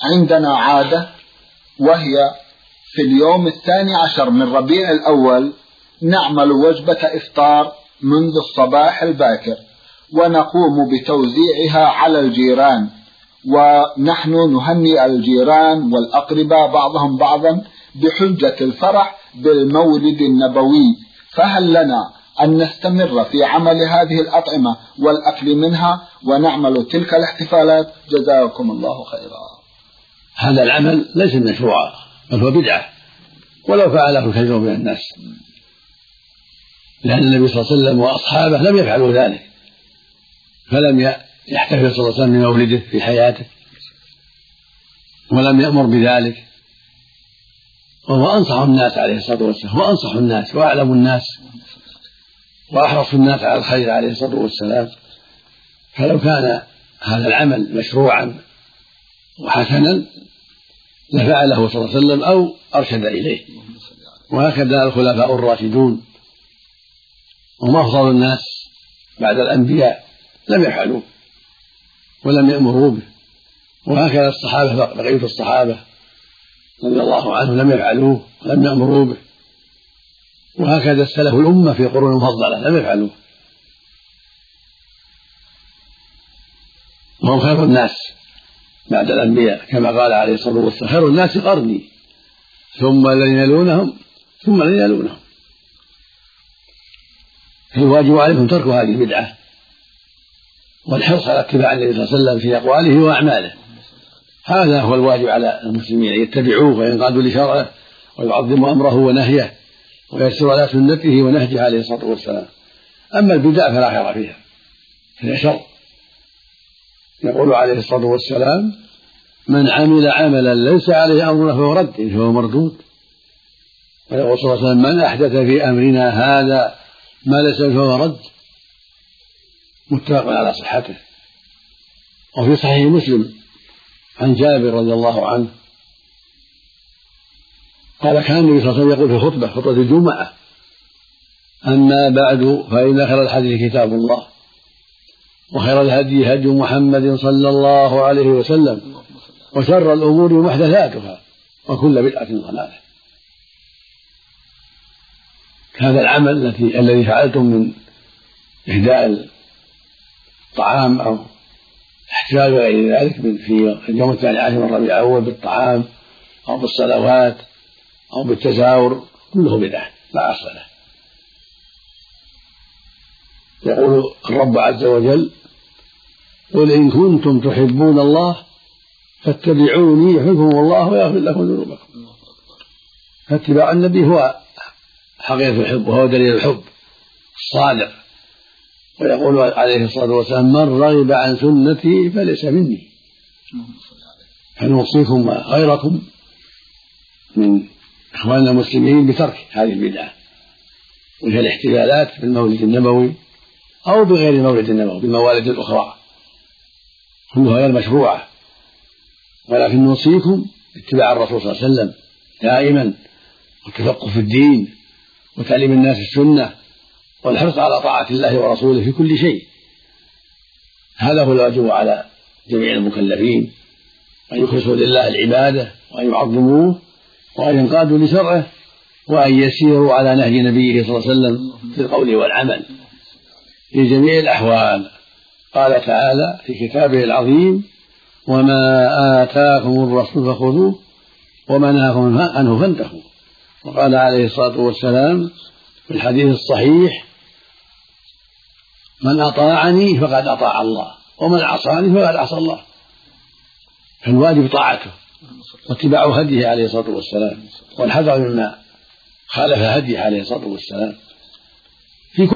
عندنا عادة، وهي في اليوم 12 من ربيع الأول نعمل وجبة إفطار منذ الصباح الباكر، ونقوم بتوزيعها على الجيران، ونحن نهنئ الجيران والأقرباء بعضهم بعضا بحجة الفرح بالمولد النبوي. فهل لنا أن نستمر في عمل هذه الأطعمة والأكل منها ونعمل تلك الاحتفالات؟ جزاكم الله خيرا. هذا العمل ليس مشروعا بل هو بدعة، ولو فعله كثير من الناس، لأن النبي صلى الله عليه وسلم وأصحابه لم يفعلوا ذلك، فلم يحتفل صلى الله عليه وسلم بمولده في حياته، ولم يأمر بذلك، وهو أنصح الناس عليه الصلاة والسلام، وأنصح الناس وأعلم الناس وأحرص الناس على الخير عليه الصلاة والسلام. فلو كان هذا العمل مشروعا وحسنا لفعله صلى الله عليه وسلم أو أرشد إليه، وهكذا الخلفاء الراشدون ومفضل الناس بعد الأنبياء لم يفعلوه ولم يأمروا به، وهكذا الصحابة بقية الصحابة رضي الله عنهم لم يفعلوه ولم يأمروا به، وهكذا السلف الأمة في قرون مفضلة لم يفعلوه، وهم خير الناس بعد الأنبياء كما قال عليه الصلاة والسلام: خير الناس قرني ثم الذين يلونهم ثم الذين يلونهم. فالواجب عليكم ترك هذه البدعة والحرص على اتباع النبي صلى الله عليه وسلم في أقواله وأعماله، هذا هو الواجب على المسلمين، أن يتبعوه وينقادوا لشرعه ويعظموا أمره ونهيه ويسيروا على سنته ونهجه عليه الصلاة والسلام. أما البدع فلا خير فيها، فهي شر. يقول عليه الصلاة والسلام: من عمل عملا ليس عليه أمرنا فهو رد فهو مردود. ويقول صلى الله عليه وسلم: من أحدث في أمرنا هذا ما ليس فهو رد. متفق على صحته. وفي صحيح مسلم عن جابر رضي الله عنه قال: كان النبي صلى الله عليه وسلم يقول في خطبة الجمعة: أما بعد فإن خير الحديث كتاب الله، وخير الهدي هدي محمد صلى الله عليه وسلم، وشر الأمور محدثاتها، وكل بدعة ضلالة. هذا العمل الذي فعلتم من إهداء الطعام أو احتفال غير ذلك في اليوم 12 من ربيع الأول بالطعام أو بالصلوات أو بالتزاور كله بدعة لا أصل له. يقول الرب عز وجل: قل إن كنتم تحبون الله فاتبعوني يحبكم الله ويغفر لكم ذنوبكم. فاتباع النبي هو حقيقة الحب وهو دليل الحب الصادق. ويقول عليه الصلاة والسلام: من رغب عن سنتي فليس مني. فنوصيكم غيركم من إخواننا المسلمين بترك هذه البدعة، وهي الاحتفالات بالمولد النبوي أو بغير المولد النبوي بالموالد الأخرى، كلها غير مشروعة، ولكن نوصيكم اتباع الرسول صلى الله عليه وسلم دائما، والتفقه في الدين، وتعليم الناس السنة، والحرص على طاعة الله ورسوله في كل شيء. هذا هو الواجب على جميع المكلفين، أن يخلصوا لله العبادة، وأن يعظموه، وأن ينقادوا لشرعه، وأن يسيروا على نهج نبيه صلى الله عليه وسلم في القول والعمل في جميع الأحوال. قال تعالى في كتابه العظيم: وما آتاكم الرسول فخذوه وما نهاكم عنه فانتهوا. وقال عليه الصلاة والسلام في الحديث الصحيح: من أطاعني فقد أطاع الله، ومن عصاني فقد عصى الله. فالواجب طاعته واتباع هديه عليه الصلاة والسلام، والحذر مما خالف هديه عليه الصلاة والسلام.